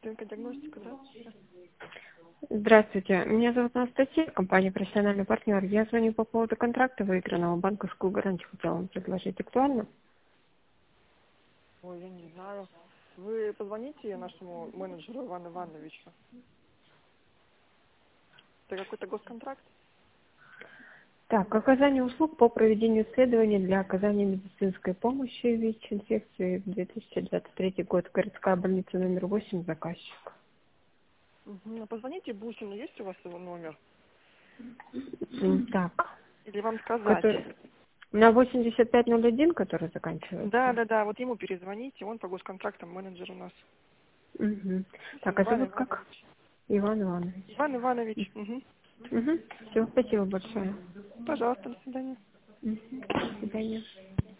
ДНК диагностика, да? Здравствуйте, меня зовут Анастасия, компания «Профессиональный партнер». Я звоню по поводу контракта выигранного, банковскую гарантию хотела вам предложить. Актуально? Ой, я не знаю. Вы позвоните нашему менеджеру Ивану Ивановичу. Это какой-то госконтракт? Так, оказание услуг по проведению исследований для оказания медицинской помощи ВИЧ-инфекции в 2023 год. Городская больница номер 8, заказчик. Угу. Позвоните Бусину, есть у вас его номер? Так, Или вам сказать? который... на 8501, который заканчивается. Да, вот ему перезвоните, он по госконтрактам менеджер у нас. Угу. Так, а Иван зовут как? Иванович. Иван Иванович. Иван Иванович. Угу. Угу. Все, спасибо большое. Пожалуйста, до свидания. Мгм. До свидания.